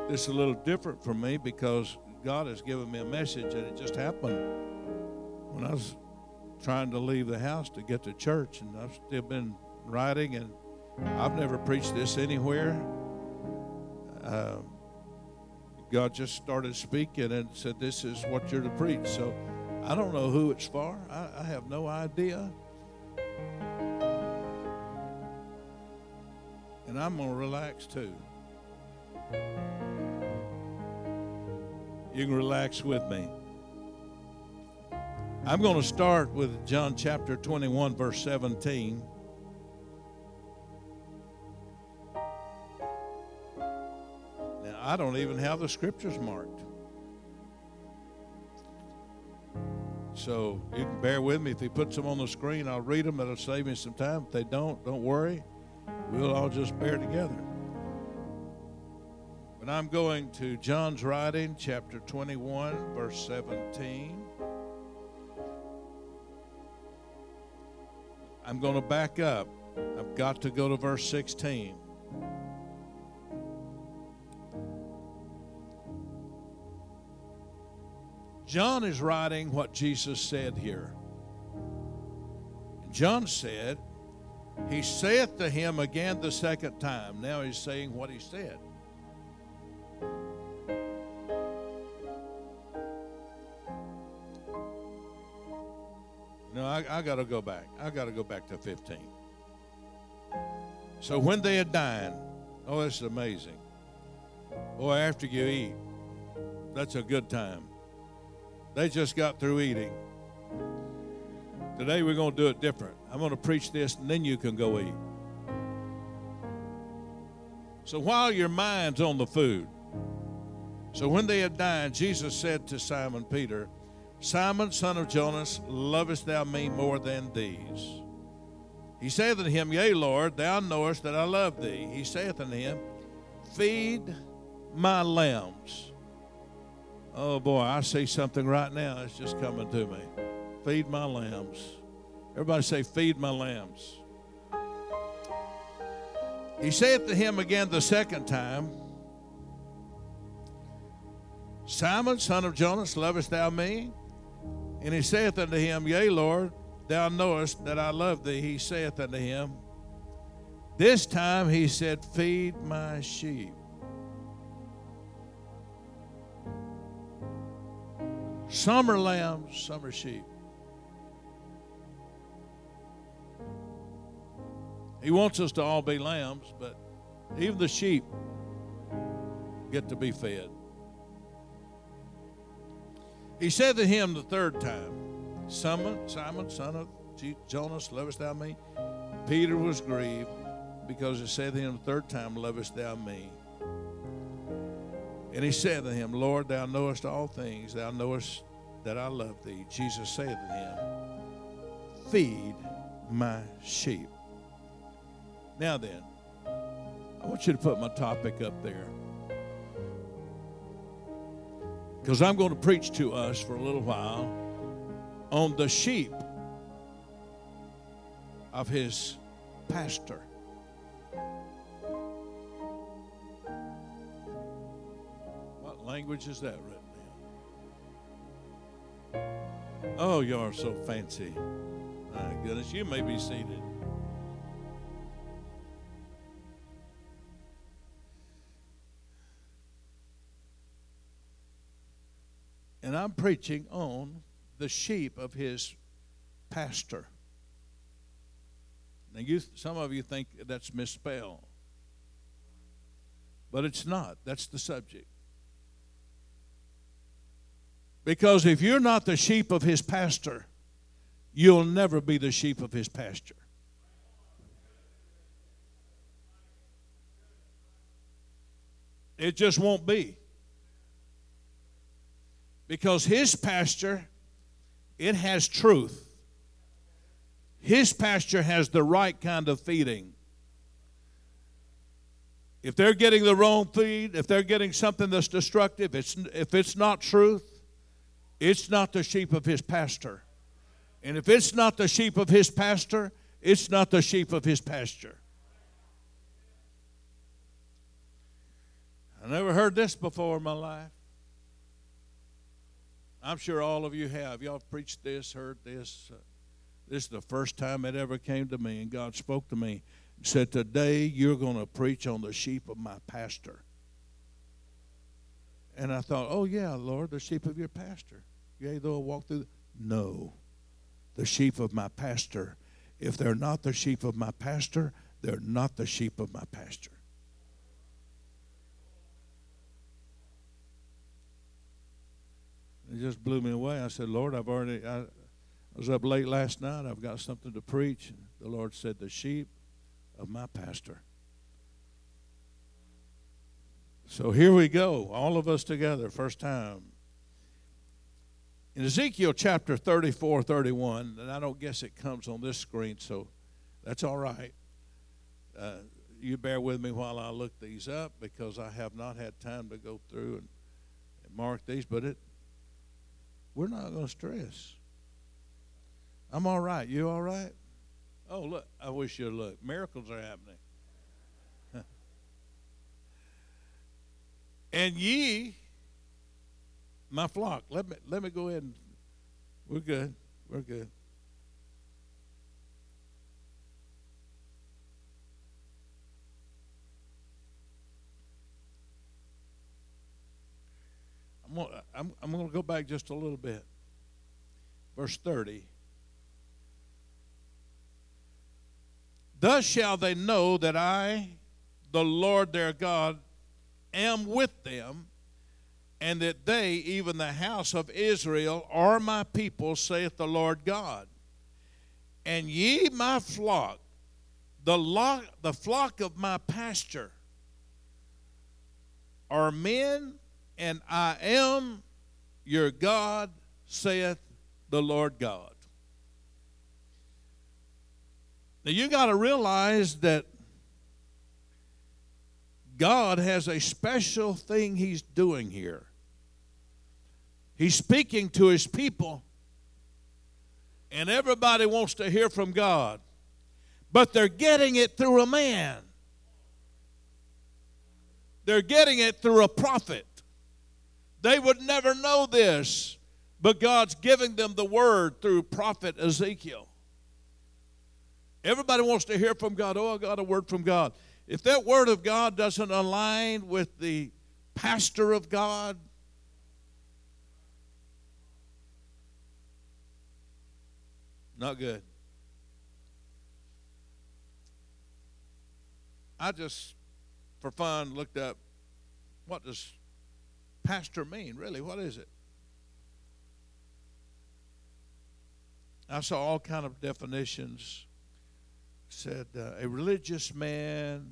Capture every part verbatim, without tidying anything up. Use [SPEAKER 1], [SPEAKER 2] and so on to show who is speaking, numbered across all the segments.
[SPEAKER 1] This is a little different for me because God has given me a message, and it just happened when I was trying to leave the house to get to church, and I've still been writing, and I've never preached this anywhere. Uh, God just started speaking and said, this is what you're to preach. So I don't know who it's for. I, I have no idea. And I'm going to relax too. You can relax with me. I'm going to start with John chapter twenty-one, verse seventeen. Now, I don't even have the scriptures marked. So you can bear with me. If he puts them on the screen, I'll read them. That'll save me some time. If they don't, don't worry. We'll all just bear together. But I'm going to John's writing, chapter twenty-one, verse seventeen. I'm going to back up. I've got to go to verse sixteen. John is writing what Jesus said here. John said, he saith to him again the second time. Now he's saying what he said. No, I, I got to go back. I got to go back to fifteen. So when they had dined, oh, this is amazing. Boy, after you eat, that's a good time. They just got through eating. Today we're going to do it different. I'm going to preach this, and then you can go eat. So while your mind's on the food, so when they had dined, Jesus said to Simon Peter, Simon, son of Jonas, lovest thou me more than these? He saith unto him, Yea, Lord, thou knowest that I love thee. He saith unto him, Feed my lambs. Oh, boy, I see something right now. It's just coming to me. Feed my lambs. Everybody say, feed my lambs. He saith to him again the second time, Simon, son of Jonas, lovest thou me? And he saith unto him, Yea, Lord, thou knowest that I love thee. He saith unto him, this time he said, Feed my sheep. Some are lambs, some are sheep. He wants us to all be lambs, but even the sheep get to be fed. He said to him the third time, Simon, Simon, son of Jonas, lovest thou me? Peter was grieved because he said to him the third time, Lovest thou me? And he said to him, Lord, thou knowest all things. Thou knowest that I love thee. Jesus said to him, Feed my sheep. Now then, I want you to put my topic up there, because I'm going to preach to us for a little while on the sheep of his pastor. What language is that written in? Oh, you are so fancy. My goodness, you may be seated. And I'm preaching on the sheep of his pastor. Now, you, some of you think that's misspelled, but it's not. That's the subject. Because if you're not the sheep of his pastor, you'll never be the sheep of his pasture. It just won't be. Because his pasture, it has truth. His pasture has the right kind of feeding. If they're getting the wrong feed, if they're getting something that's destructive, it's, if it's not truth, it's not the sheep of his pastor. And if it's not the sheep of his pastor, it's not the sheep of his pasture. I never heard this before in my life. I'm sure all of you have. Y'all preached this, heard this. Uh, this is the first time it ever came to me, and God spoke to me and said, today you're going to preach on the sheep of my pastor. And I thought, oh, yeah, Lord, the sheep of your pastor. Yea, though I walk through. The... No, the sheep of my pastor. If they're not the sheep of my pastor, they're not the sheep of my pastor. It just blew me away. I said, Lord, I've already, I, I was up late last night. I've got something to preach. The Lord said, the sheep of my pastor. So here we go, all of us together, first time. In Ezekiel chapter thirty-four, thirty-one, and I don't guess it comes on this screen, so that's all right. Uh, you bear with me while I look these up, because I have not had time to go through and, and mark these, but it we're not going to stress. I'm all right. You all right? Oh, look, I wish you'd look. Miracles are happening. And ye, my flock. Let me let me go ahead and we're good. We're good. I'm gonna, I'm, I'm going to go back just a little bit. Verse thirty. Thus shall they know that I, the Lord their God, am with them, and that they, even the house of Israel, are my people, saith the Lord God. And ye, my flock, the, lo- the flock of my pasture, are men, and I am your God, saith the Lord God. Now you got to realize that God has a special thing he's doing here. He's speaking to his people, and everybody wants to hear from God, but they're getting it through a man. They're getting it through a prophet. They would never know this, but God's giving them the word through prophet Ezekiel. Everybody wants to hear from God. Oh, I got a word from God. If that word of God doesn't align with the pastor of God, not good. I just, for fun, looked up, what does pastor mean? Really, what is it? I saw all kind of definitions. Said uh, a religious man.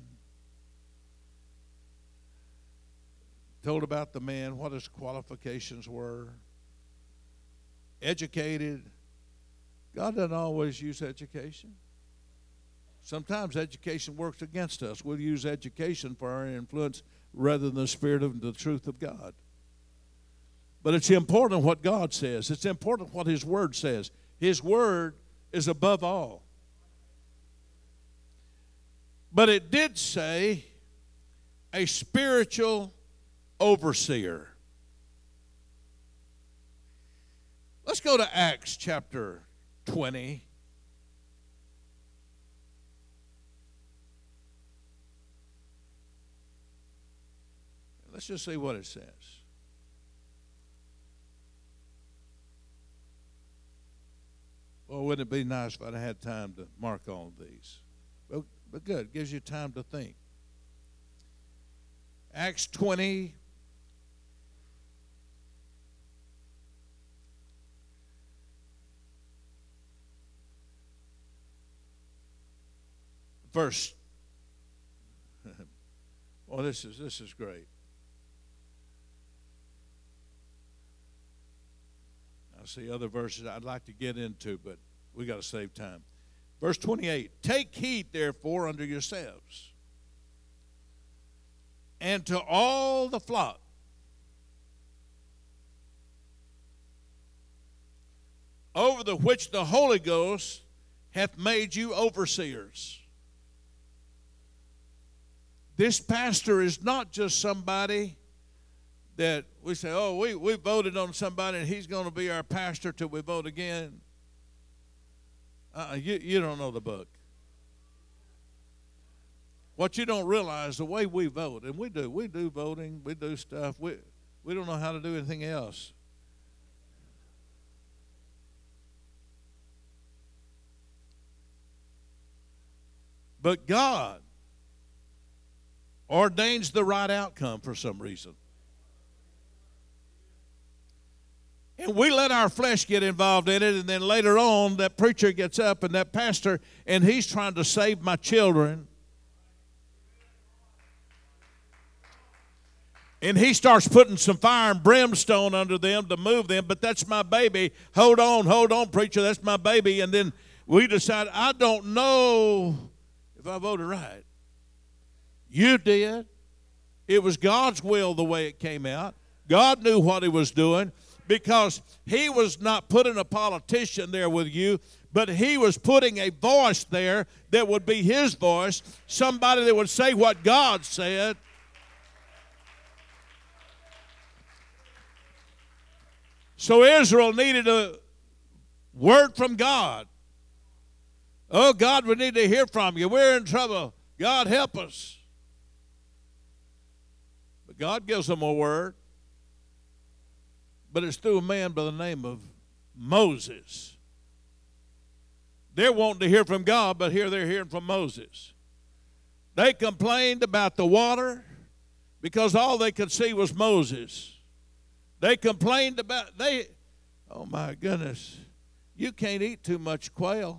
[SPEAKER 1] Told about the man, what his qualifications were. Educated. God doesn't always use education. Sometimes education works against us. We'll use education for our influence rather than the spirit of the truth of God. But it's important what God says. It's important what his word says. His word is above all. But it did say a spiritual overseer. Let's go to Acts chapter twenty. Let's just see what it says. Well, wouldn't it be nice if I'd had time to mark all of these? But, but good, gives you time to think. Acts twenty. Verse. Well, this is this is great. I see other verses I'd like to get into, but we got to save time. Verse twenty-eight, take heed therefore unto yourselves and to all the flock over the which the Holy Ghost hath made you overseers. This pastor is not just somebody that we say, oh, we, we voted on somebody and he's going to be our pastor till we vote again. Uh, you, you don't know the book. What you don't realize, the way we vote, and we do, we do voting, we do stuff, we, we don't know how to do anything else. But God ordains the right outcome for some reason. And we let our flesh get involved in it, and then later on, that preacher gets up and that pastor, and he's trying to save my children. And he starts putting some fire and brimstone under them to move them, but that's my baby. Hold on, hold on, preacher, that's my baby. And then we decide, I don't know if I voted right. You did. It was God's will the way it came out. God knew what he was doing, because he was not putting a politician there with you, but he was putting a voice there that would be his voice, somebody that would say what God said. So Israel needed a word from God. Oh, God, we need to hear from you. We're in trouble. God, help us. But God gives them a word. But it's through a man by the name of Moses. They're wanting to hear from God, but here they're hearing from Moses. They complained about the water because all they could see was Moses. They complained about, they, oh my goodness, you can't eat too much quail.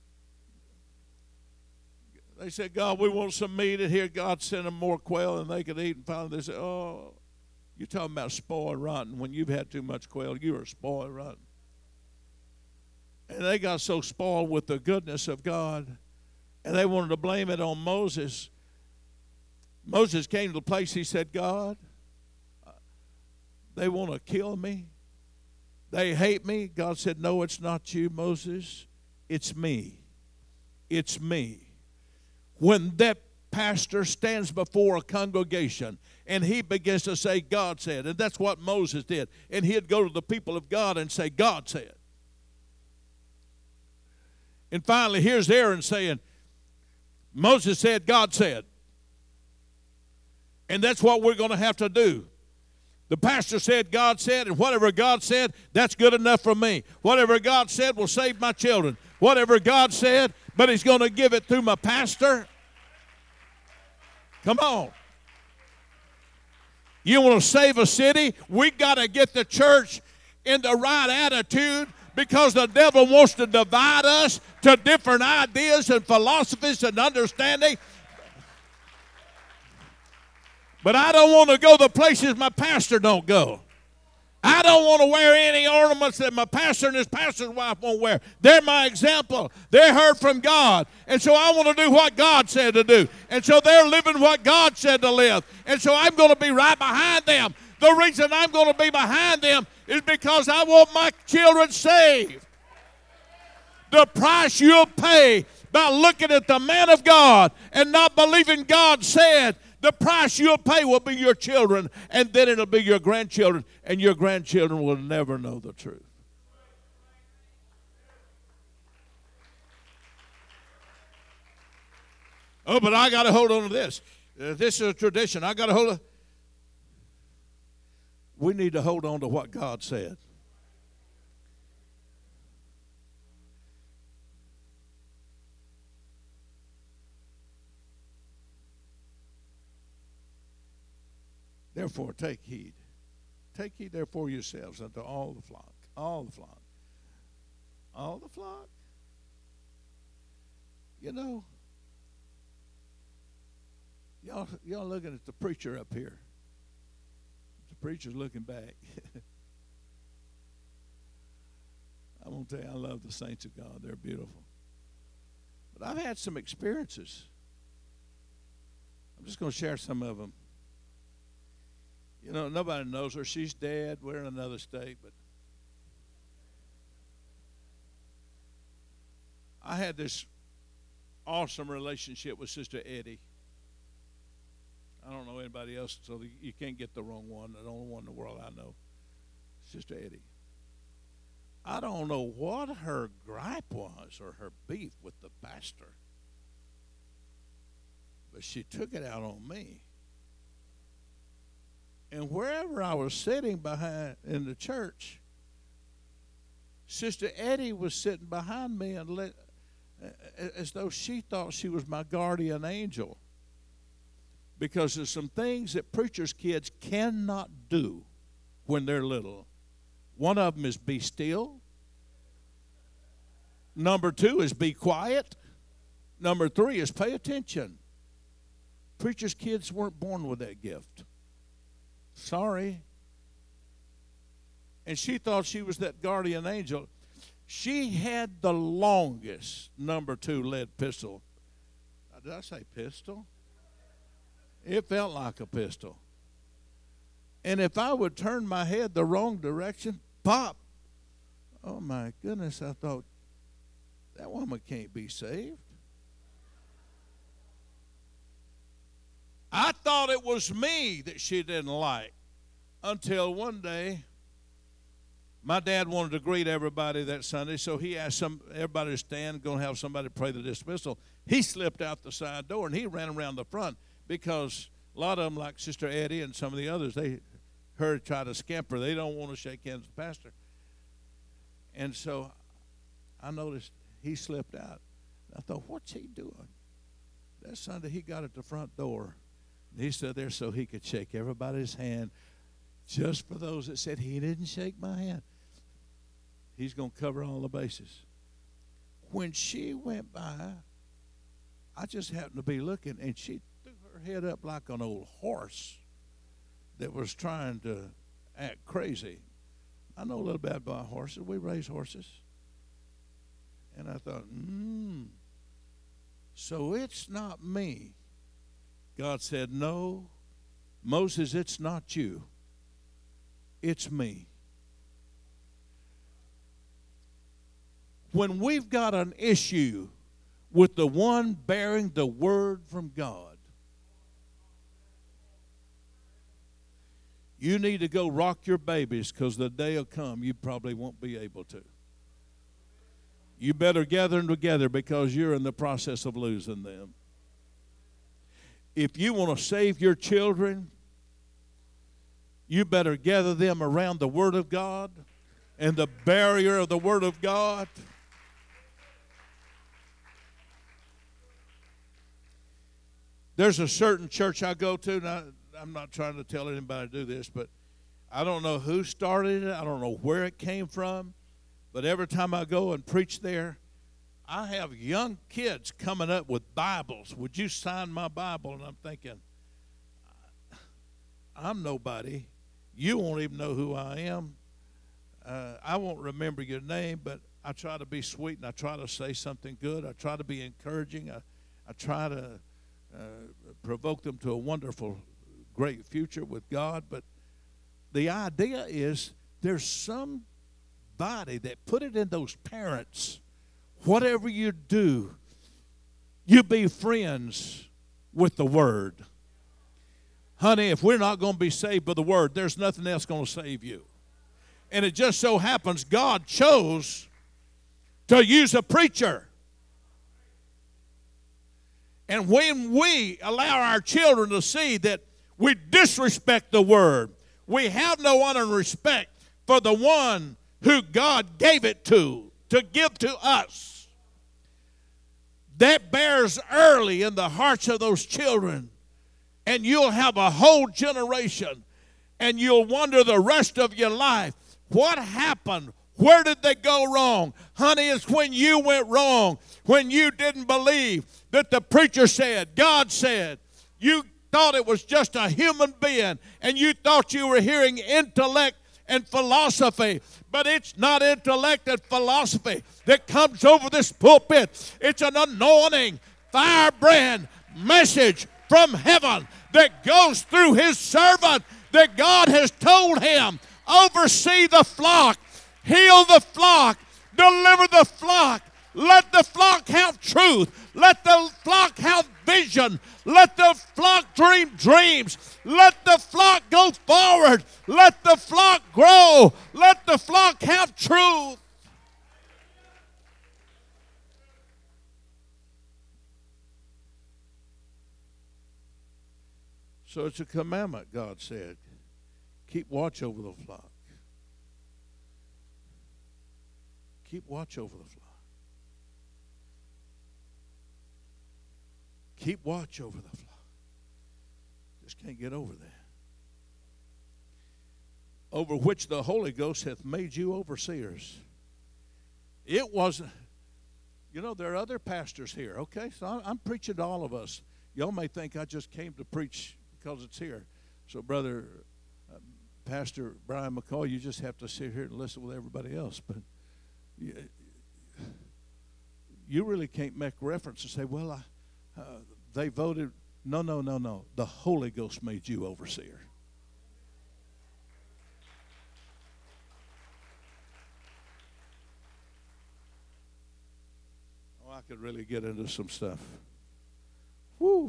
[SPEAKER 1] They said, God, we want some meat. And here God sent them more quail than they could eat. And finally they said, oh, you're talking about spoiled rotten. When you've had too much quail, you are spoiled rotten. And they got so spoiled with the goodness of God, and they wanted to blame it on Moses. Moses came to the place, he said, God, they want to kill me. They hate me. God said, no, it's not you, Moses. It's me. It's me. When that pastor stands before a congregation and he begins to say, God said, and that's what Moses did. And he'd go to the people of God and say, God said. And finally, here's Aaron saying, Moses said, God said. And that's what we're going to have to do. The pastor said, God said, and whatever God said, that's good enough for me. Whatever God said will save my children. Whatever God said, but he's going to give it through my pastor. Come on. You want to save a city? We got to get the church in the right attitude, because the devil wants to divide us to different ideas and philosophies and understanding. But I don't want to go the places my pastor don't go. I don't want to wear any ornaments that my pastor and his pastor's wife won't wear. They're my example. They heard from God. And so I want to do what God said to do. And so they're living what God said to live. And so I'm going to be right behind them. The reason I'm going to be behind them is because I want my children saved. The price you'll pay by looking at the man of God and not believing God said, the price you'll pay will be your children, and then it'll be your grandchildren, and your grandchildren will never know the truth. Oh, but I got to hold on to this. Uh, this is a tradition. I got to hold on. We need to hold on to what God said. Therefore, take heed. Take heed, therefore, yourselves unto all the flock. All the flock. All the flock. You know, y'all, y'all looking at the preacher up here. The preacher's looking back. I'm going to tell you, I love the saints of God. They're beautiful. But I've had some experiences. I'm just going to share some of them. You know, nobody knows her. She's dead. We're in another state. But I had this awesome relationship with Sister Eddie. I don't know anybody else, so you can't get the wrong one. The only one in the world I know, Sister Eddie. I don't know what her gripe was or her beef with the pastor, but she took it out on me. And wherever I was sitting behind in the church, Sister Eddie was sitting behind me and let, as though she thought she was my guardian angel. Because there's some things that preachers' kids cannot do when they're little. One of them is be still. Number two is be quiet. Number three is pay attention. Preachers' kids weren't born with that gift. Sorry. And she thought she was that guardian angel. She had the longest number two lead pistol. Did I say pistol? It felt like a pistol. And if I would turn my head the wrong direction, pop. Oh my goodness, I thought, that woman can't be saved. I thought it was me that she didn't like until one day my dad wanted to greet everybody that Sunday, so he asked some everybody to stand, going to have somebody pray the dismissal. He slipped out the side door and he ran around the front because a lot of them, like Sister Eddie and some of the others, they heard try to scamper. They don't want to shake hands with the pastor. And so I noticed he slipped out. I thought, what's he doing? That Sunday he got at the front door. And he stood there so he could shake everybody's hand. Just for those that said he didn't shake my hand. He's going to cover all the bases. When she went by, I just happened to be looking, and she threw her head up like an old horse that was trying to act crazy. I know a little bit about horses. We raise horses. And I thought, hmm, so it's not me. God said, no, Moses, it's not you. It's me. When we've got an issue with the one bearing the word from God, you need to go rock your babies, because the day will come you probably won't be able to. You better gather them together, because you're in the process of losing them. If you want to save your children, you better gather them around the Word of God and the barrier of the Word of God. There's a certain church I go to, and I, I'm not trying to tell anybody to do this, but I don't know who started it. I don't know where it came from. But every time I go and preach there, I have young kids coming up with Bibles. Would you sign my Bible? And I'm thinking, I'm nobody. You won't even know who I am. Uh, I won't remember your name, but I try to be sweet, and I try to say something good. I try to be encouraging. I, I try to uh, provoke them to a wonderful, great future with God. But the idea is there's somebody that put it in those parents. Whatever you do, you be friends with the Word. Honey, if we're not going to be saved by the Word, there's nothing else going to save you. And it just so happens God chose to use a preacher. And when we allow our children to see that we disrespect the Word, we have no honor and respect for the one who God gave it to, to give to us, that bears early in the hearts of those children. And you'll have a whole generation, and you'll wonder the rest of your life, what happened? Where did they go wrong? Honey, it's when you went wrong, when you didn't believe that the preacher said, God said. You thought it was just a human being, and you thought you were hearing intellect and philosophy. But it's not intellect and philosophy that comes over this pulpit. It's an anointing, firebrand message from heaven that goes through his servant, that God has told him, oversee the flock, heal the flock, deliver the flock, Let the flock have truth. Let the flock have vision. Let the flock dream dreams. Let the flock go forward. Let the flock grow. Let the flock have truth. So it's a commandment, God said. Keep watch over the flock. Keep watch over the flock. Keep watch over the flock. Just can't get over that. Over which the Holy Ghost hath made you overseers. It wasn't, you know, there are other pastors here, okay? So I'm preaching to all of us. Y'all may think I just came to preach because it's here. So, Brother uh, Pastor Brian McCoy, you just have to sit here and listen with everybody else. But you, you really can't make reference and say, well, I, uh, they voted. No, no, no, no. The Holy Ghost made you overseer. Oh, I could really get into some stuff. Woo.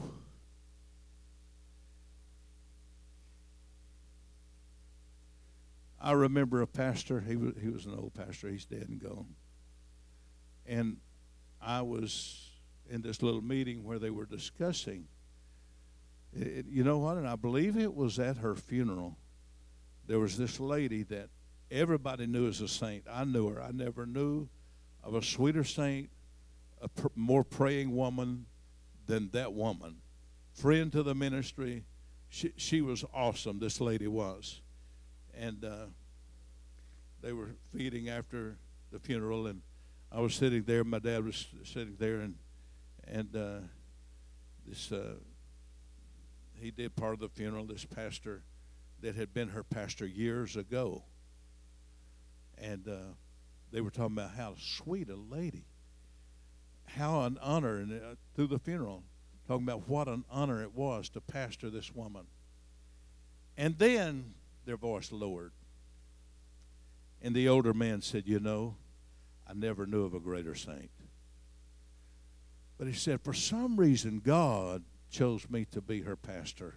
[SPEAKER 1] I remember a pastor. He was he was an old pastor. He's dead and gone. And I was in this little meeting where they were discussing. It, you know what? And I believe it was at her funeral. There was this lady that everybody knew as a saint. I knew her. I never knew of a sweeter saint, a pr- more praying woman than that woman. Friend to the ministry. She she was awesome. This lady was. And uh, they were feeding after the funeral, and I was sitting there. My dad was sitting there, and and uh, this uh, he did part of the funeral. This pastor that had been her pastor years ago, and uh, they were talking about how sweet a lady, how an honor, and uh, through the funeral, talking about what an honor it was to pastor this woman, and then their voice lowered. And the older man said, you know, I never knew of a greater saint. But he said, for some reason, God chose me to be her pastor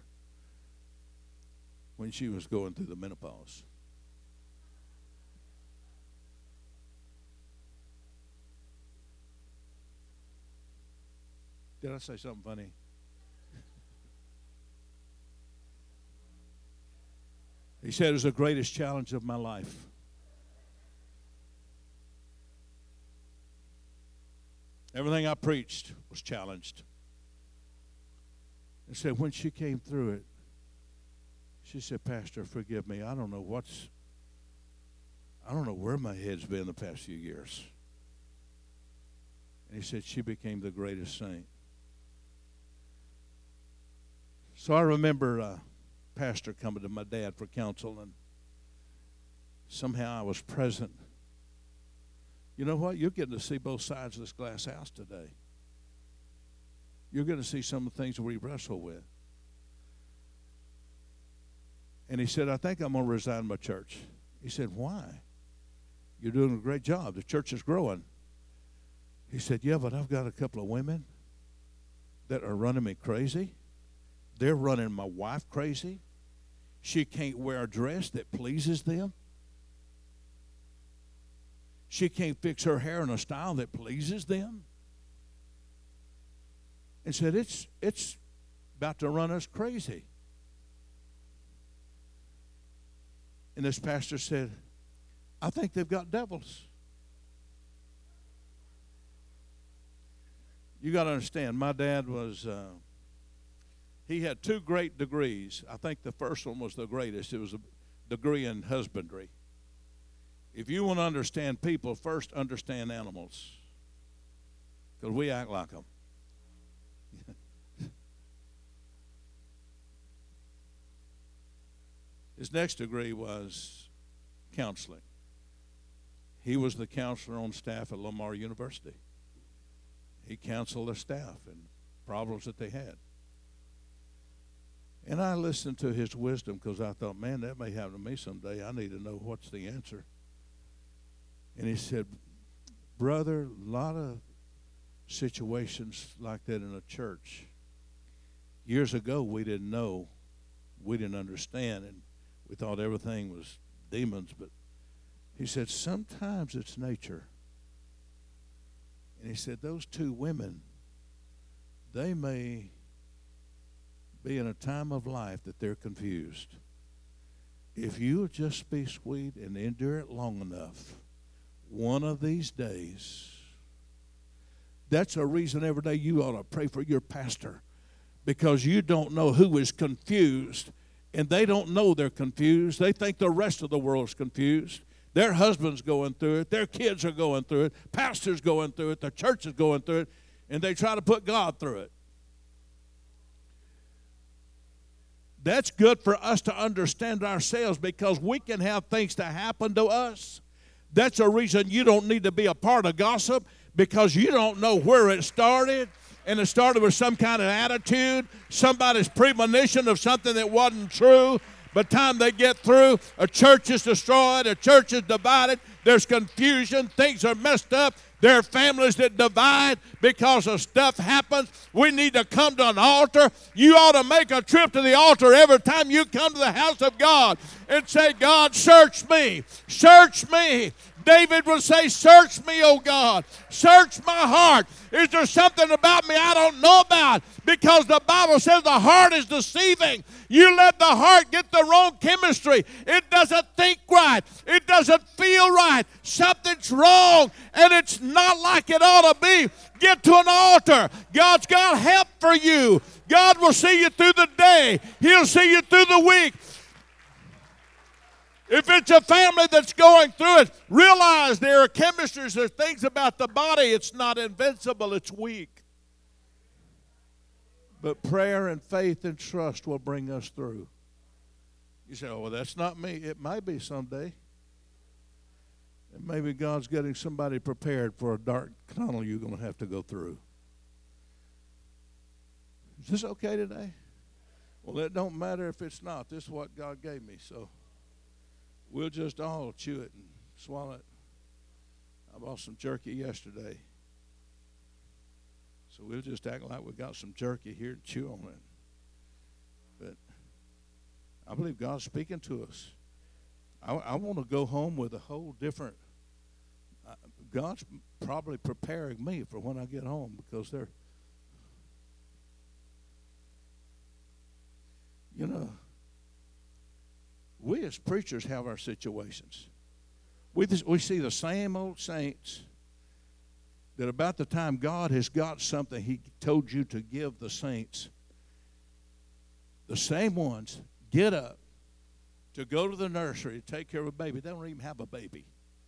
[SPEAKER 1] when she was going through the menopause. Did I say something funny? He said it was the greatest challenge of my life. Everything I preached was challenged. He said when she came through it, she said, Pastor, forgive me. I don't know what's, I don't know where my head's been the past few years. And he said she became the greatest saint. So I remember uh, pastor coming to my dad for counsel, and somehow I was present. You know what? You're getting to see both sides of this glass house today. You're going to see some of the things we wrestle with. And he said, I think I'm going to resign my church. He said, why? You're doing a great job. The church is growing. He said, yeah, but I've got a couple of women that are running me crazy. They're running my wife crazy. She can't wear a dress that pleases them. She can't fix her hair in a style that pleases them. And said, it's, it's about to run us crazy. And this pastor said, I think they've got devils. You got to understand, my dad was... Uh, He had two great degrees. I think the first one was the greatest. It was a degree in husbandry. If you want to understand people, first understand animals, because we act like them. His next degree was counseling. He was the counselor on staff at Lamar University. He counseled the staff and problems that they had. And I listened to his wisdom because I thought, man, that may happen to me someday. I need to know what's the answer. And he said, Brother, a lot of situations like that in a church. Years ago, we didn't know, we didn't understand, and we thought everything was demons. But he said, sometimes it's nature. And he said, those two women, they may be in a time of life that they're confused. If you'll just be sweet and endure it long enough, one of these days, that's a reason every day you ought to pray for your pastor, because you don't know who is confused, and they don't know they're confused. They think the rest of the world's confused. Their husband's going through it. Their kids are going through it. Pastor's going through it. The church is going through it, and they try to put God through it. That's good for us to understand ourselves, because we can have things to happen to us. That's a reason you don't need to be a part of gossip, because you don't know where it started. And it started with some kind of attitude, somebody's premonition of something that wasn't true. By the time they get through, a church is destroyed, a church is divided, there's confusion, things are messed up. There are families that divide because of stuff happens. We need to come to an altar. You ought to make a trip to the altar every time you come to the house of God and say, God, search me. Search me. David would say, search me, O God. Search my heart. Is there something about me I don't know about? Because the Bible says the heart is deceiving. You let the heart get the wrong chemistry. It doesn't think right. It doesn't feel right. Something's wrong, and it's not like it ought to be. Get to an altar. God's got help for you. God will see you through the day. He'll see you through the week. If it's a family that's going through it, realize there are chemistries, there are things about the body. It's not invincible, it's weak. But prayer and faith and trust will bring us through. You say, oh, well, that's not me. It might be someday. And maybe God's getting somebody prepared for a dark tunnel you're going to have to go through. Is this okay today? Well, it don't matter if it's not. This is what God gave me, so we'll just all chew it and swallow it. I bought some jerky yesterday. So we'll just act like we got some jerky here to chew on it. But I believe God's speaking to us. I, I want to go home with a whole different, uh, God's probably preparing me for when I get home, because they're, you know, we as preachers have our situations. We, we see the same old saints that about the time God has got something He told you to give the saints, the same ones get up to go to the nursery to take care of a baby. They don't even have a baby.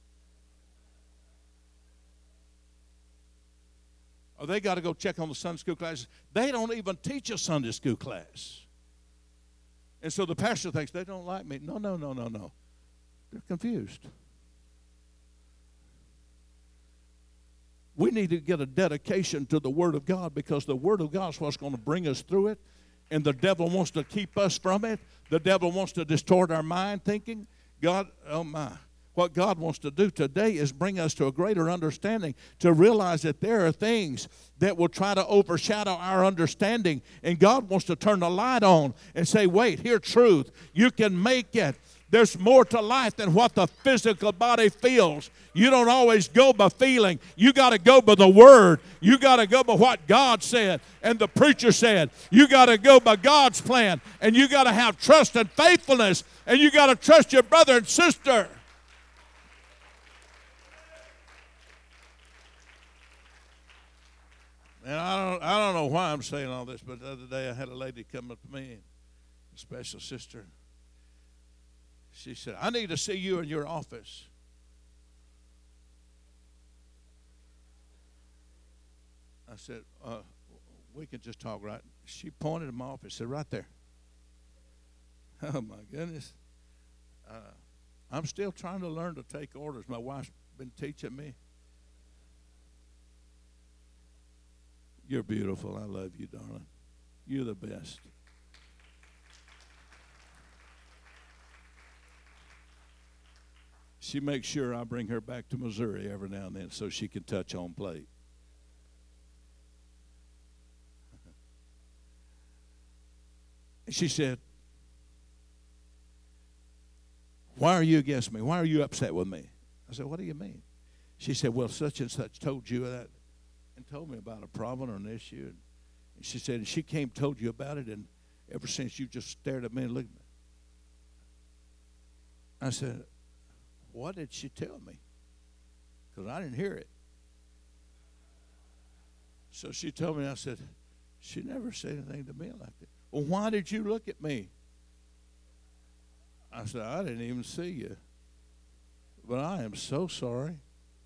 [SPEAKER 1] Or they got to go check on the Sunday school classes. They don't even teach a Sunday school class. And so the pastor thinks they don't like me. No, no, no, no, no. They're confused. We need to get a dedication to the Word of God, because the Word of God is what's going to bring us through it. And the devil wants to keep us from it. The devil wants to distort our mind thinking. God, oh my. What God wants to do today is bring us to a greater understanding, to realize that there are things that will try to overshadow our understanding. And God wants to turn the light on and say, wait, hear truth. You can make it. There's more to life than what the physical body feels. You don't always go by feeling. You got to go by the Word. You got to go by what God said and the preacher said. You got to go by God's plan. And you got to have trust and faithfulness. And you got to trust your brother and sister. And I don't, I don't know why I'm saying all this, but the other day I had a lady come up to me, a special sister. She said, I need to see you in your office. I said, uh, we can just talk, right? She pointed to my office, said, right there. Oh, my goodness. Uh, I'm still trying to learn to take orders. My wife's been teaching me. You're beautiful. I love you, darling. You're the best. she makes sure I bring her back to Missouri every now and then so she can touch home plate. She said, why are you against me? Why are you upset with me? I said, what do you mean? She said, well, such and such told you that and told me about a problem or an issue. And she said, and she came told you about it, and ever since you just stared at me and looked at me. I said, what did she tell me? Because I didn't hear it. So she told me, I said, she never said anything to me like that. Well, why did you look at me? I said, I didn't even see you. But I am so sorry.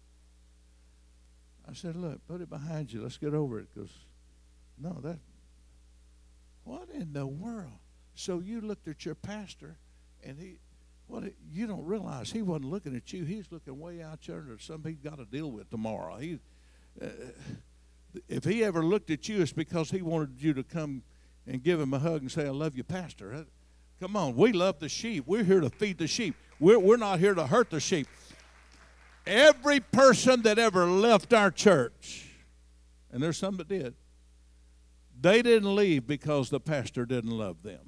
[SPEAKER 1] I said, look, put it behind you. Let's get over it. Because, no, that, what in the world? So you looked at your pastor, and he, what? You don't realize he wasn't looking at you. He's looking way out there to something he's got to deal with tomorrow. He, uh, if he ever looked at you, it's because he wanted you to come and give him a hug and say, I love you, Pastor. Come on, we love the sheep. We're here to feed the sheep. We're, we're not here to hurt the sheep. Every person that ever left our church, and there's some that did, they didn't leave because the pastor didn't love them.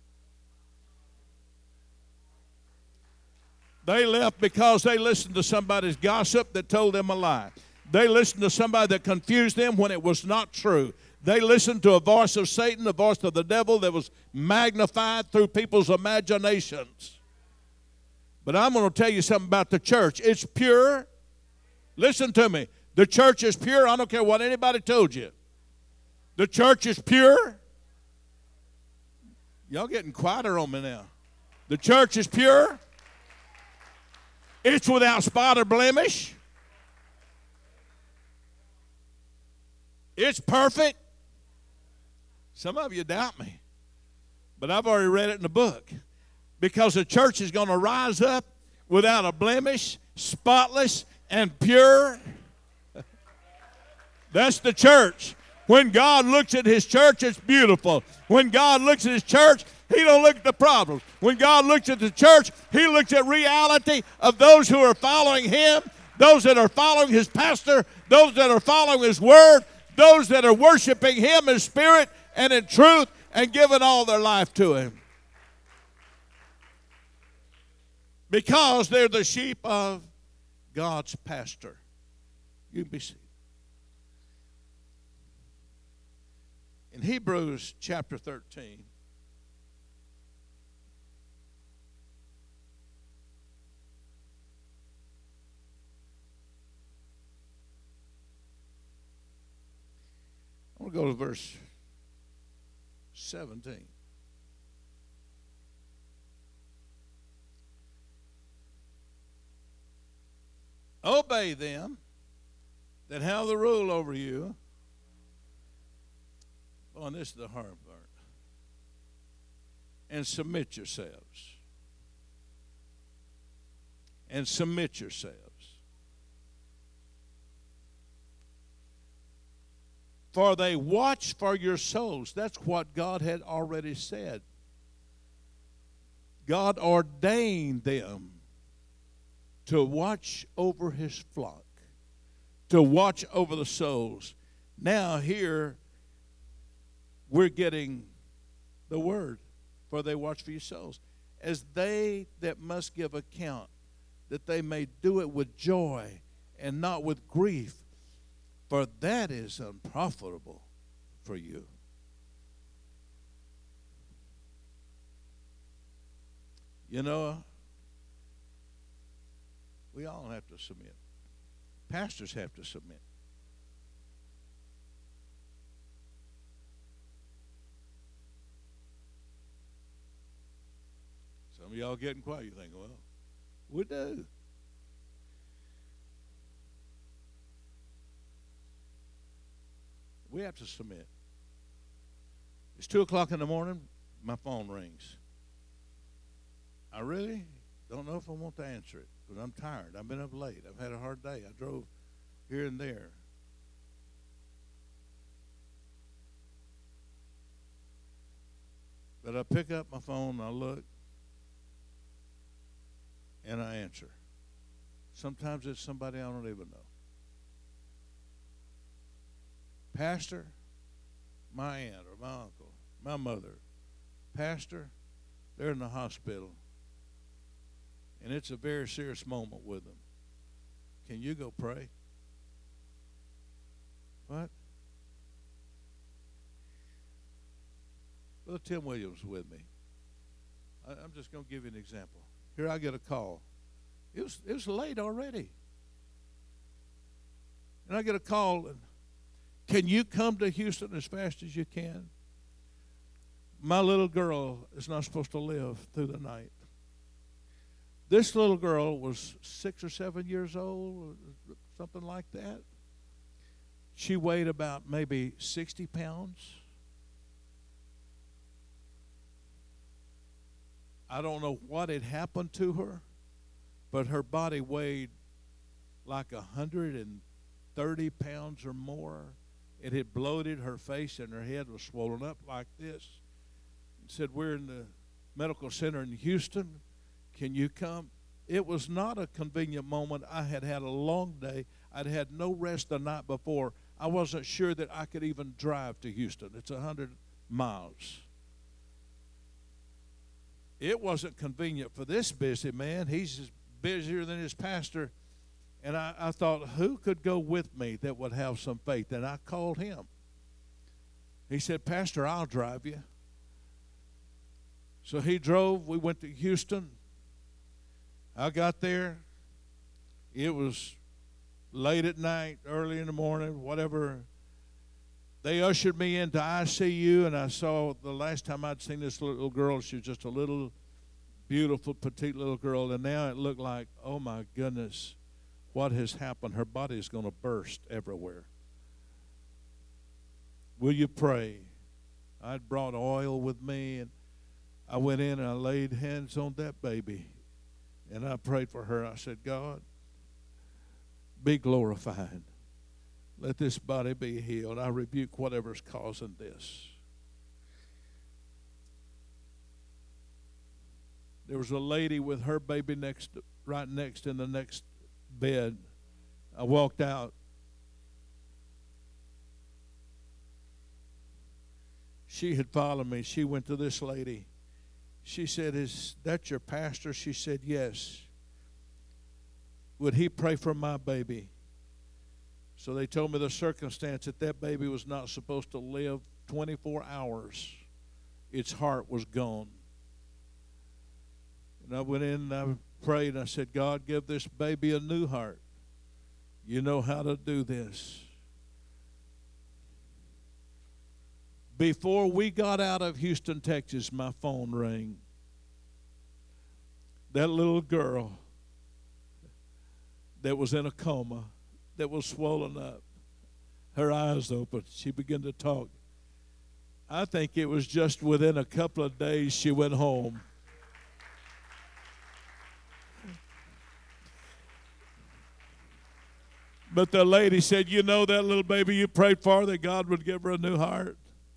[SPEAKER 1] They left because they listened to somebody's gossip that told them a lie. They listened to somebody that confused them when it was not true. They listened to a voice of Satan, the voice of the devil that was magnified through people's imaginations. But I'm going to tell you something about the church. It's pure. Listen to me. The church is pure. I don't care what anybody told you. The church is pure. Y'all getting quieter on me now. The church is pure. It's without spot or blemish. It's perfect. Some of you doubt me, but I've already read it in the book. Because the church is going to rise up without a blemish, spotless, and pure. That's the church. When God looks at his church, it's beautiful. When God looks at his church, he don't look at the problems. When God looks at the church, he looks at reality of those who are following him, those that are following his pastor, those that are following his word, those that are worshiping him in spirit and in truth and giving all their life to him. Because they're the sheep of God's pasture. You can be seated. In Hebrews chapter thirteen, I want to go to verse seventeen. Obey them that have the rule over you. Oh, and this is the hard part. And submit yourselves. And submit yourselves. For they watch for your souls. That's what God had already said. God ordained them to watch over his flock, to watch over the souls. Now here we're getting the word, for they watch for your souls. As they that must give account, that they may do it with joy and not with grief, for that is unprofitable for you. You know, we all have to submit. Pastors have to submit. Some of y'all getting quiet. You think, well, we do. We have to submit. It's two o'clock in the morning. My phone rings. I really don't know if I want to answer it because I'm tired. I've been up late. I've had a hard day. I drove here and there. But I pick up my phone and I look and I answer. Sometimes it's somebody I don't even know. Pastor, my aunt or my uncle, my mother, Pastor, they're in the hospital. And it's a very serious moment with them. Can you go pray? What? Brother Tim Williams with me. I, I'm just going to give you an example. Here I get a call. It was it was late already. And I get a call, and can you come to Houston as fast as you can? My little girl is not supposed to live through the night. This little girl was six or seven years old, something like that. She weighed about maybe sixty pounds. I don't know what had happened to her, but her body weighed like one hundred thirty pounds or more. It had bloated. Her face and her head was swollen up like this. It said, we're in the medical center in Houston. Can you come? It was not a convenient moment. I had had a long day. I'd had no rest the night before. I wasn't sure that I could even drive to Houston. It's one hundred miles. It wasn't convenient for this busy man. He's busier than his pastor. And I, I thought, who could go with me that would have some faith? And I called him. He said, Pastor, I'll drive you. So he drove. We went to Houston. I got there. It was late at night, early in the morning, whatever. They ushered me into I C U, and I saw the last time I'd seen this little girl, she was just a little beautiful, petite little girl, and now it looked like, oh my goodness, what has happened? Her body is going to burst everywhere. Will you pray? I'd brought oil with me, and I went in and I laid hands on that baby, and I prayed for her. I said, God, be glorified. Let this body be healed. I rebuke whatever's causing this. There was a lady with her baby next, right next in the next bed. I walked out. She had followed me. She went to this lady. She said, is that your pastor? She said, yes. Would he pray for my baby? So they told me the circumstance that that baby was not supposed to live twenty-four hours. Its heart was gone. And I went in and I prayed and I said, God, give this baby a new heart. You know how to do this. Before we got out of Houston, Texas, my phone rang. That little girl that was in a coma, that was swollen up, her eyes opened. She began to talk. I think it was just within a couple of days she went home. But the lady said, you know that little baby you prayed for, that God would give her a new heart?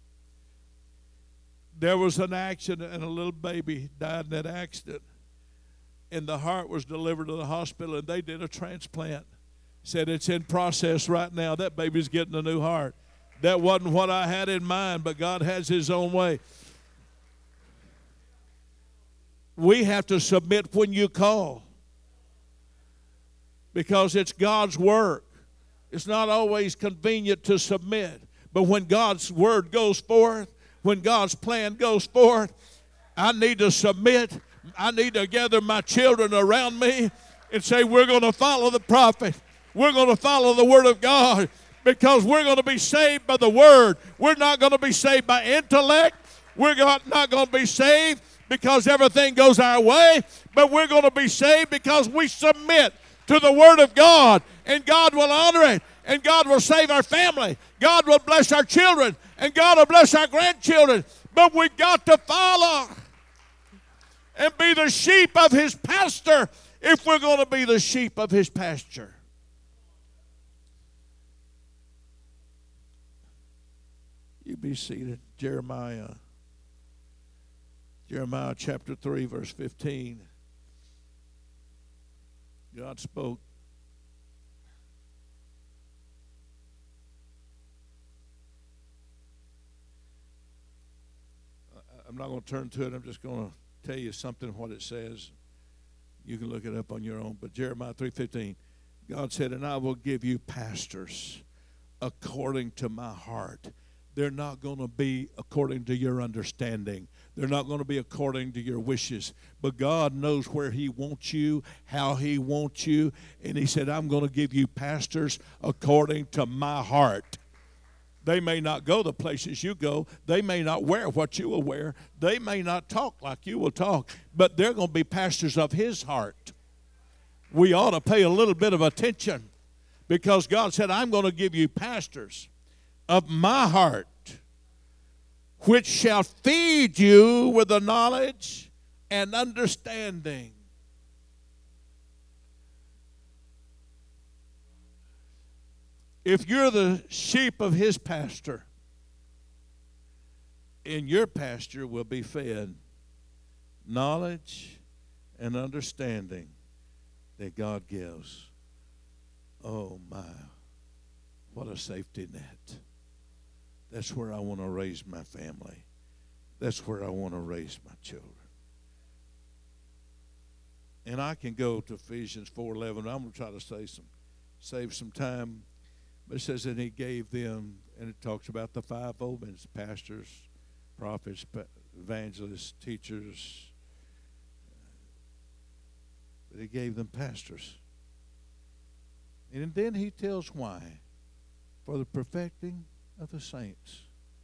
[SPEAKER 1] There was an accident and a little baby died in that accident. And the heart was delivered to the hospital and they did a transplant. Said it's in process right now. That baby's getting a new heart. That wasn't what I had in mind, but God has his own way. We have to submit when you call, because it's God's work. It's not always convenient to submit, but when God's word goes forth, when God's plan goes forth, I need to submit. I need to gather my children around me and say, we're going to follow the prophet. We're going to follow the word of God, because we're going to be saved by the word. We're not going to be saved by intellect. We're not going to be saved because everything goes our way, but we're going to be saved because we submit to the word of God, and God will honor it, and God will save our family. God will bless our children, and God will bless our grandchildren, but we've got to follow and be the sheep of his pasture if we're going to be the sheep of his pasture. You be seated. Jeremiah. Jeremiah chapter three, verse fifteen. God spoke I'm not going to turn to it. I'm just going to tell you something, what it says. You can look it up on your own. But Jeremiah three fifteen, God said, and I will give you pastors according to my heart. They're not going to be according to your understanding. They're not going to be according to your wishes. But God knows where He wants you, how He wants you. And He said, I'm going to give you pastors according to my heart. They may not go the places you go. They may not wear what you will wear. They may not talk like you will talk. But they're going to be pastors of His heart. We ought to pay a little bit of attention, because God said, I'm going to give you pastors of my heart, which shall feed you with the knowledge and understanding. If you're the sheep of His pasture, in your pasture will be fed knowledge and understanding that God gives. Oh my, what a safety net. That's where I want to raise my family. That's where I want to raise my children. And I can go to Ephesians four eleven. I'm going to try to save some, save some time. But it says that He gave them, and it talks about the fivefold ministry, pastors, prophets, evangelists, teachers. But He gave them pastors. And then He tells why. For the perfecting of the saints.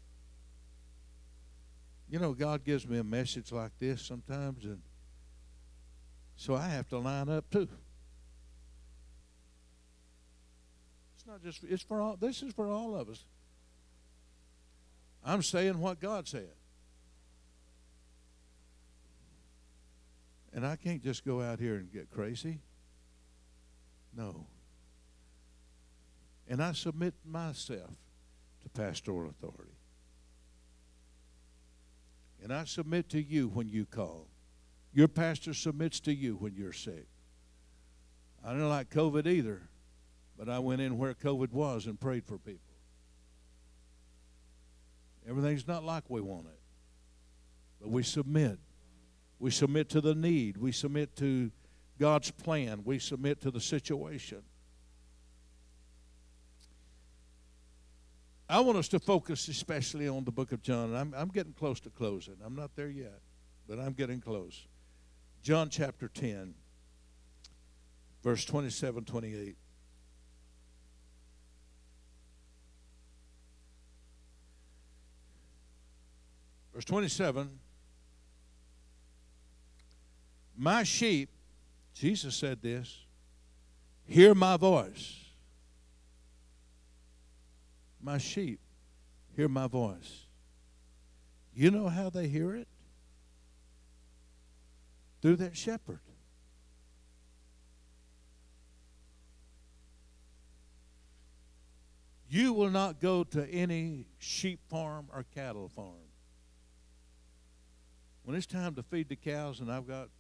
[SPEAKER 1] You know, God gives me a message like this sometimes, and so I have to line up too. It's not just, it's for all, this is for all of us. I'm saying what God said. And I can't just go out here and get crazy. No. And I submit myself to pastoral authority. And I submit to you when you call. Your pastor submits to you when you're sick. I don't like COVID either, but I went in where COVID was and prayed for people. Everything's not like we want it, but we submit. We submit to the need. We submit to God's plan. We submit to the situation. I want us to focus especially on the book of John. I'm, I'm getting close to closing. I'm not there yet, but I'm getting close. John chapter ten, verse twenty-seven, twenty-eight. Verse twenty-seven, my sheep, Jesus said this, hear my voice. My sheep hear my voice. You know how they hear it? Through that shepherd. You will not go to any sheep farm or cattle farm. When it's time to feed the cows, and I've got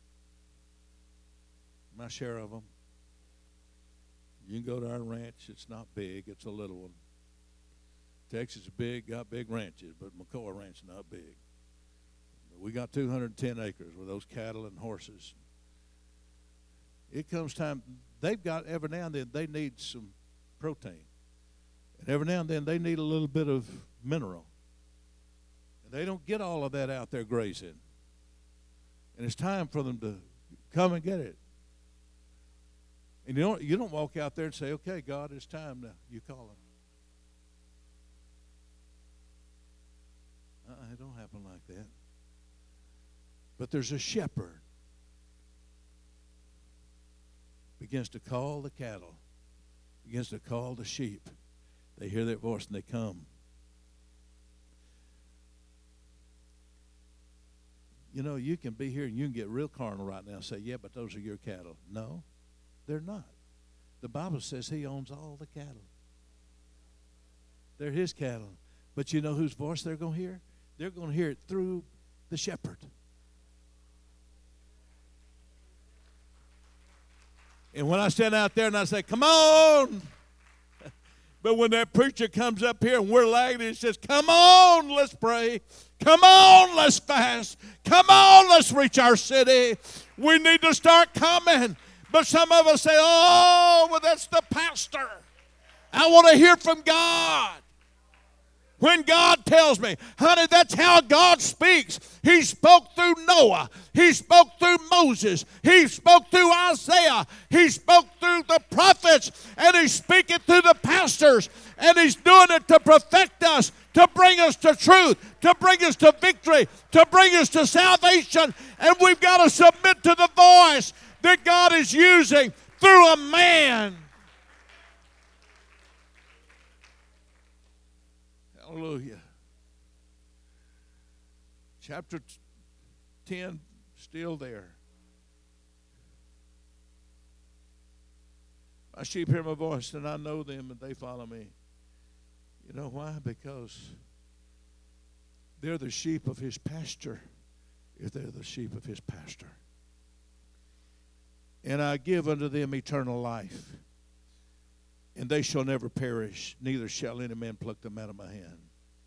[SPEAKER 1] my share of them, you can go to our ranch. It's not big. It's a little one. Texas is big, got big ranches, but McCoy Ranch is not big. We got two hundred ten acres with those cattle and horses. It comes time, they've got, every now and then, they need some protein. And every now and then, they need a little bit of mineral. And they don't get all of that out there grazing. And it's time for them to come and get it. And you don't, you don't walk out there and say, okay, God, it's time now. You call them. Uh-uh, it don't happen like that. But there's a shepherd begins to call the cattle, begins to call the sheep. They hear that voice and they come. You know, you can be here and you can get real carnal right now and say, yeah, but those are your cattle. No, they're not. The Bible says He owns all the cattle. They're His cattle. But you know whose voice they're going to hear? They're going to hear it through the shepherd. And when I stand out there and I say, come on, But when that preacher comes up here and we're lagging, he says, come on, let's pray. Come on, let's fast. Come on, let's reach our city. We need to start coming. But some of us say, oh, well, that's the pastor. I want to hear from God. When God tells me, honey, that's how God speaks. He spoke through Noah. He spoke through Moses. He spoke through Isaiah. He spoke through the prophets. And He's speaking through the pastors. And He's doing it to perfect us, to bring us to truth, to bring us to victory, to bring us to salvation. And we've got to submit to the voice that God is using through a man. Hallelujah. Chapter ten, still there. My sheep hear my voice, and I know them, and they follow me. You know why? Because they're the sheep of His pasture, if they're the sheep of His pastor. And I give unto them eternal life, and they shall never perish, neither shall any man pluck them out of my hand.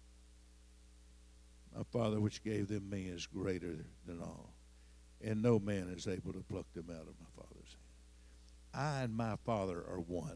[SPEAKER 1] My Father which gave them me is greater than all, and no man is able to pluck them out of my Father's hand. I and my Father are one.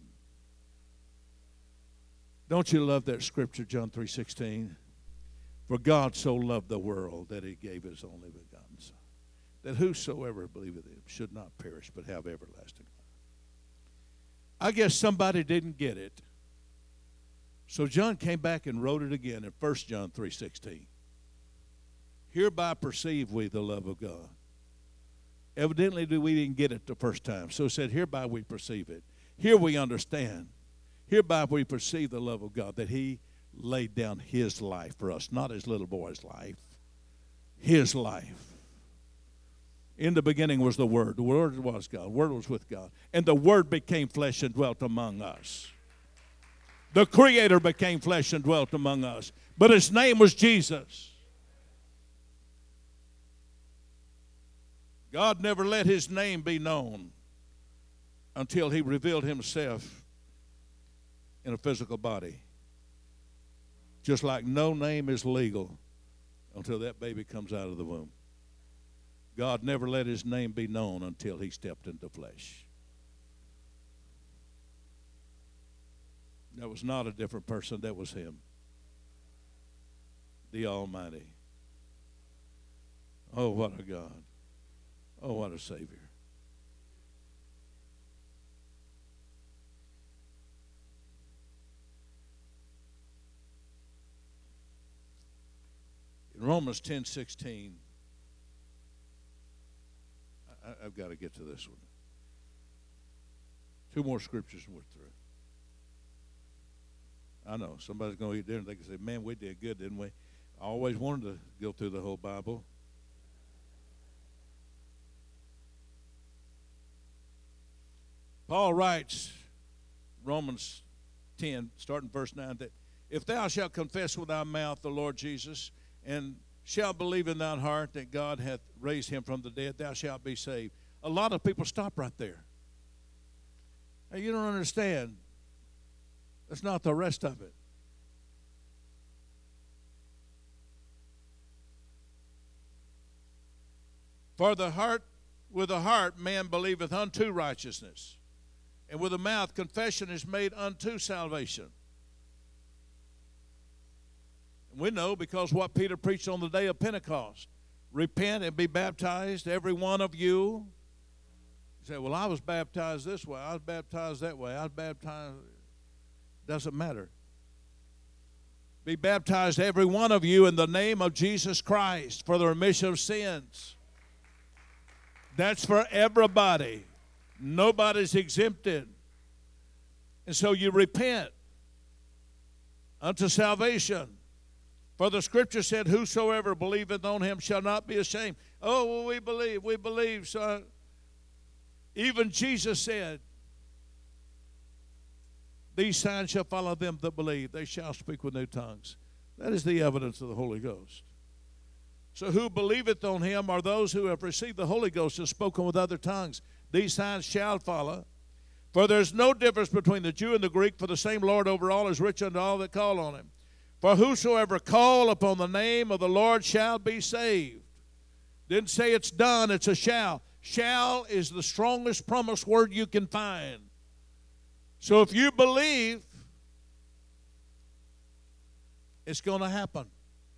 [SPEAKER 1] Don't you love that scripture, John three sixteen? For God so loved the world that He gave His only begotten Son, that whosoever believeth in Him should not perish but have everlasting life. I guess somebody didn't get it. So John came back and wrote it again in First John three sixteen. Hereby perceive we the love of God. Evidently we didn't get it the first time. So it said, hereby we perceive it. Here we understand. Hereby we perceive the love of God, that He laid down His life for us, not His little boy's life. His life. In the beginning was the Word. The Word was God. The Word was with God. And the Word became flesh and dwelt among us. The Creator became flesh and dwelt among us. But His name was Jesus. God never let His name be known until He revealed Himself in a physical body. Just like no name is legal until that baby comes out of the womb. God never let His name be known until He stepped into flesh. That was not a different person. That was Him. The Almighty. Oh, what a God. Oh, what a Savior. In Romans ten sixteen, I, I've got to get to this one. Two more scriptures and we're through. I know, somebody's going to eat dinner and they can say, man, we did good, didn't we? I always wanted to go through the whole Bible. Paul writes, Romans ten, starting verse nine, that if thou shalt confess with thy mouth the Lord Jesus, and shalt believe in thine heart that God hath raised Him from the dead, thou shalt be saved. A lot of people stop right there. Now, you don't understand. That's not the rest of it. For the heart, with the heart man believeth unto righteousness, and with the mouth confession is made unto salvation. And we know because what Peter preached on the day of Pentecost. Repent and be baptized, every one of you. You say, well, I was baptized this way. I was baptized that way. I was baptized. Doesn't matter. Be baptized, every one of you, in the name of Jesus Christ for the remission of sins. That's for everybody. Nobody's exempted. And so you repent unto salvation. For the scripture said, whosoever believeth on Him shall not be ashamed. Oh, well, we believe, we believe. So even Jesus said, these signs shall follow them that believe. They shall speak with new tongues. That is the evidence of the Holy Ghost. So who believeth on Him are those who have received the Holy Ghost and spoken with other tongues. These signs shall follow. For there's no difference between the Jew and the Greek, for the same Lord over all is rich unto all that call on him. For whosoever call upon the name of the Lord shall be saved. Didn't say it's done, it's a shall. Shall is the strongest promise word you can find. So if you believe, it's going to happen.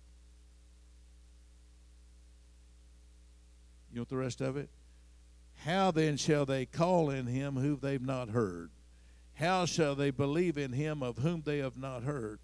[SPEAKER 1] You know what the rest of it? How then shall they call in him whom they've not heard? How shall they believe in him of whom they have not heard?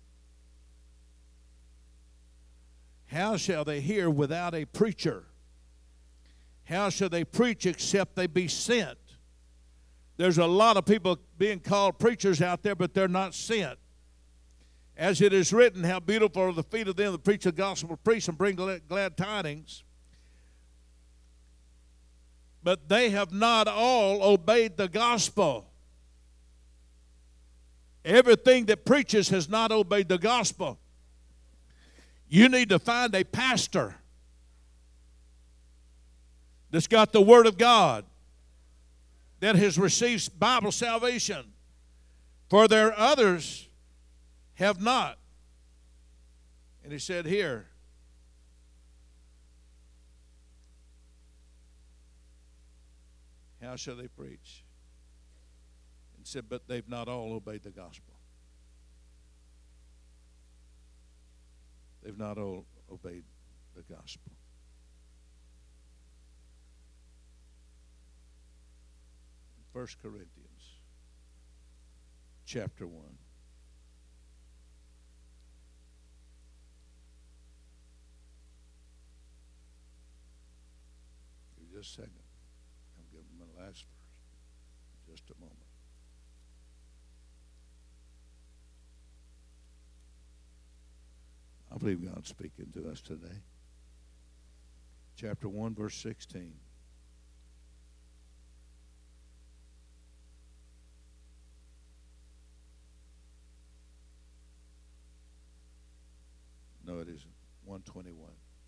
[SPEAKER 1] How shall they hear without a preacher? How shall they preach except they be sent? There's a lot of people being called preachers out there, but they're not sent. As it is written, how beautiful are the feet of them that preach the gospel of peace and bring glad tidings. But they have not all obeyed the gospel. Everything that preaches has not obeyed the gospel. You need to find a pastor that's got the Word of God, that has received Bible salvation. For there others have not. And he said here, how shall they preach? And said, but they've not all obeyed the gospel. They've not all obeyed the gospel. First Corinthians chapter one. Give me just a second. I'm giving my last verse. Just a moment. I believe God's speaking to us today. Chapter one, verse sixteen. No, it isn't. one twenty-one.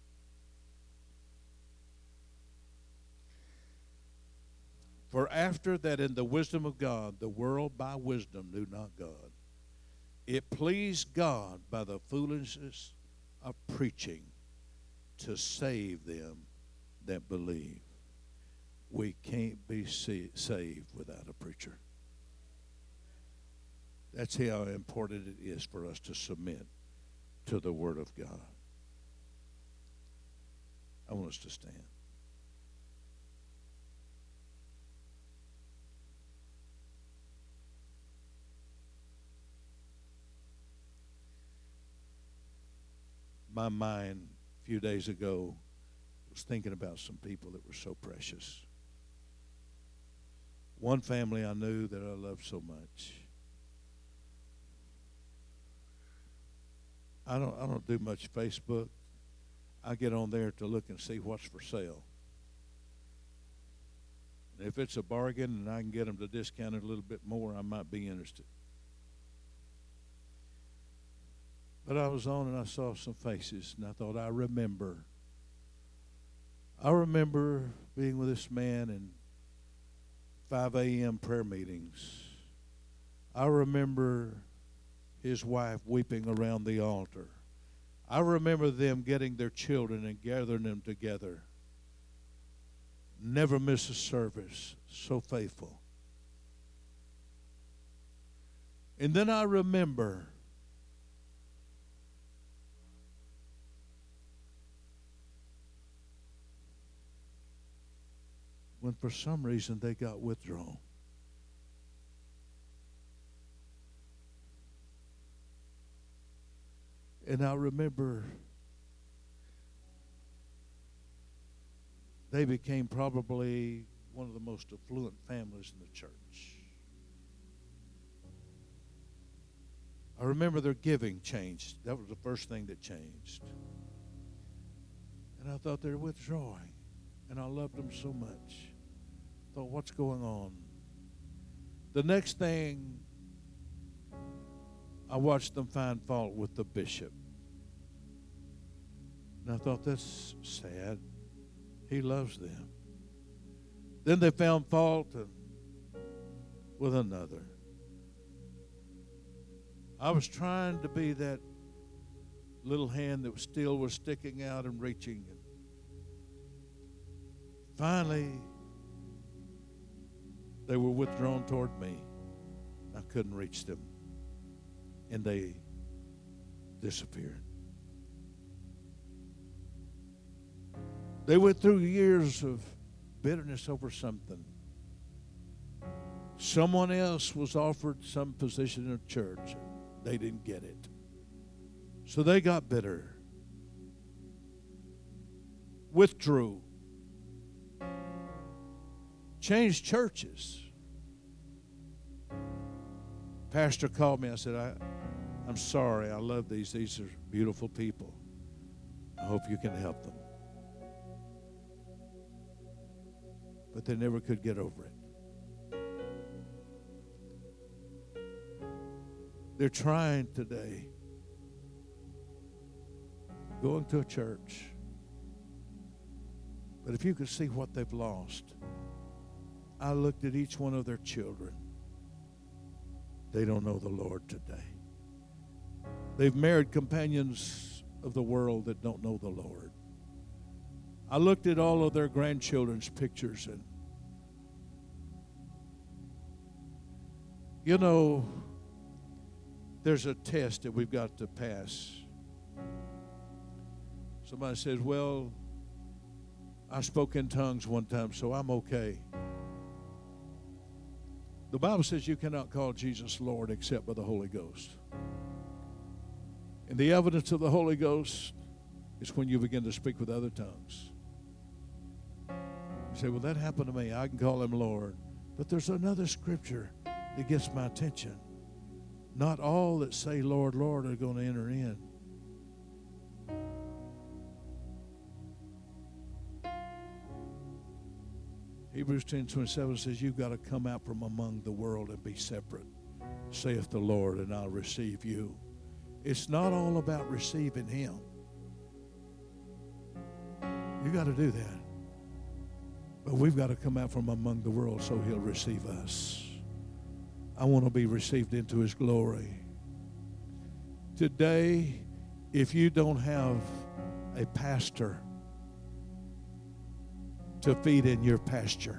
[SPEAKER 1] For after that in the wisdom of God, the world by wisdom knew not God, it pleased God by the foolishness of preaching to save them that believe. We can't be saved without a preacher. That's how important it is for us to submit to the Word of God. I want us to stand. My mind a few days ago was thinking about some people that were so precious. One family I knew that I loved so much. I don't I don't do much Facebook. I get on there to look and see what's for sale. And if it's a bargain and I can get them to discount it a little bit more, I might be interested. But I was on and I saw some faces, and I thought, I remember. I remember being with this man in five a.m. prayer meetings. I remember his wife weeping around the altar. I remember them getting their children and gathering them together. Never miss a service. So faithful. And then I remember when for some reason they got withdrawn. And I remember they became probably one of the most affluent families in the church. I remember their giving changed. That was the first thing that changed. And I thought they were withdrawing. And I loved them so much. Thought, what's going on? The next thing, I watched them find fault with the bishop. And I thought, that's sad. He loves them. Then they found fault, and with another. I was trying to be that little hand that still was sticking out and reaching. And finally, they were withdrawn toward me. I couldn't reach them. And they disappeared. They went through years of bitterness over something. Someone else was offered some position in a church. They didn't get it. So they got bitter. Withdrew. Changed churches. Pastor called me. I said, I, I'm sorry. I love these. These are beautiful people. I hope you can help them. But they never could get over it. They're trying today, going to a church. But if you could see what they've lost, I looked at each one of their children. They don't know the Lord today. They've married companions of the world that don't know the Lord. I looked at all of their grandchildren's pictures, and you know, there's a test that we've got to pass. Somebody says, well, I spoke in tongues one time, so I'm okay. The Bible says you cannot call Jesus Lord except by the Holy Ghost. And the evidence of the Holy Ghost is when you begin to speak with other tongues. You say, well, that happened to me. I can call him Lord. But there's another scripture that gets my attention. Not all that say, Lord, Lord, are going to enter in. Hebrews ten twenty-seven says, you've got to come out from among the world and be separate, saith the Lord, and I'll receive you. It's not all about receiving him. You got to do that. But we've got to come out from among the world so he'll receive us. I want to be received into his glory. Today, if you don't have a pastor to feed in your pasture,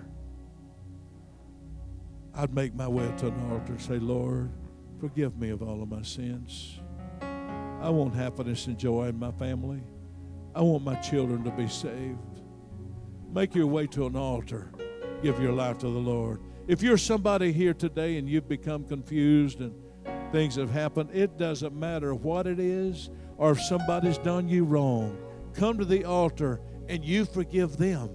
[SPEAKER 1] I'd make my way to an altar and say, Lord, forgive me of all of my sins. I want happiness and joy in my family. I want my children to be saved. Make your way to an altar. Give your life to the Lord. If you're somebody here today and you've become confused and things have happened, it doesn't matter what it is or if somebody's done you wrong. Come to the altar and you forgive them.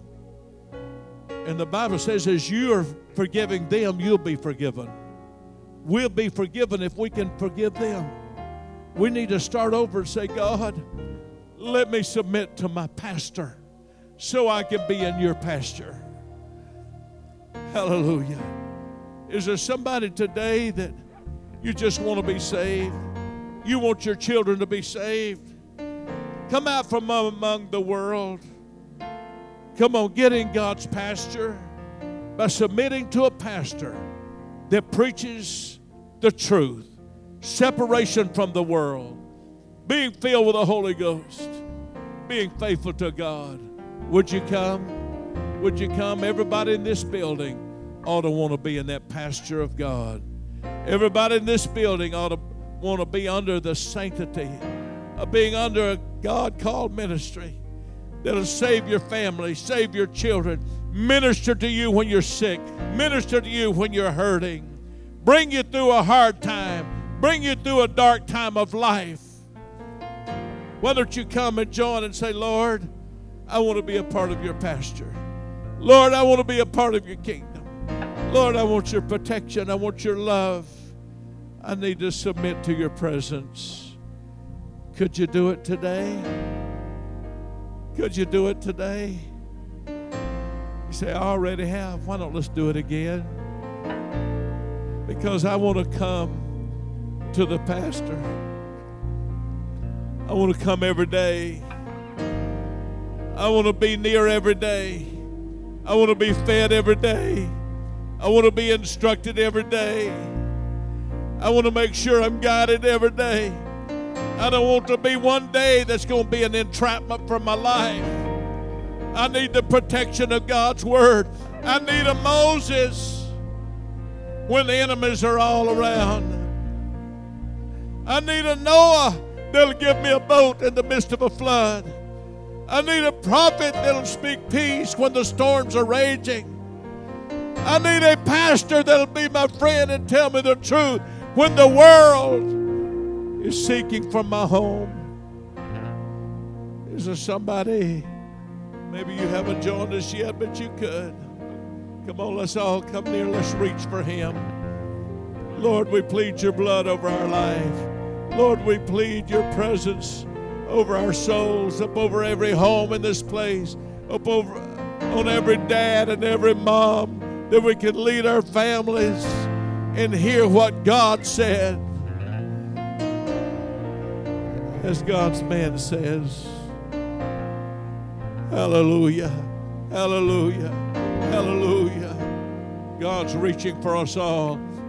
[SPEAKER 1] And the Bible says as you are forgiving them, you'll be forgiven. We'll be forgiven if we can forgive them. We need to start over and say, God, let me submit to my pastor so I can be in your pasture. Hallelujah. Is there somebody today that you just want to be saved? You want your children to be saved? Come out from among the world. Come on, get in God's pasture by submitting to a pastor that preaches the truth, separation from the world, being filled with the Holy Ghost, being faithful to God. Would you come? Would you come? Everybody in this building ought to want to be in that pasture of God. Everybody in this building ought to want to be under the sanctity of being under a God-called ministry that'll save your family, save your children, minister to you when you're sick, minister to you when you're hurting, bring you through a hard time, bring you through a dark time of life. Why don't you come and join and say, Lord, I want to be a part of your pasture. Lord, I want to be a part of your kingdom. Lord, I want your protection. I want your love. I need to submit to your presence. Could you do it today? Could you do it today? You say, I already have. Why don't let's do it again? Because I want to come to the pastor. I want to come every day. I want to be near every day. I want to be fed every day. I want to be instructed every day. I want to make sure I'm guided every day. I don't want to be one day that's going to be an entrapment for my life. I need the protection of God's word. I need a Moses when the enemies are all around. I need a Noah that'll give me a boat in the midst of a flood. I need a prophet that'll speak peace when the storms are raging. I need a pastor that'll be my friend and tell me the truth when the world is seeking for my home. Is there somebody, maybe you haven't joined us yet, but you could. Come on, let's all come near. Let's reach for him. Lord, we plead your blood over our life. Lord, we plead your presence over our souls, up over every home in this place, up over on every dad and every mom, that we can lead our families and hear what God said. As God's man says, hallelujah, hallelujah, hallelujah. God's reaching for us all.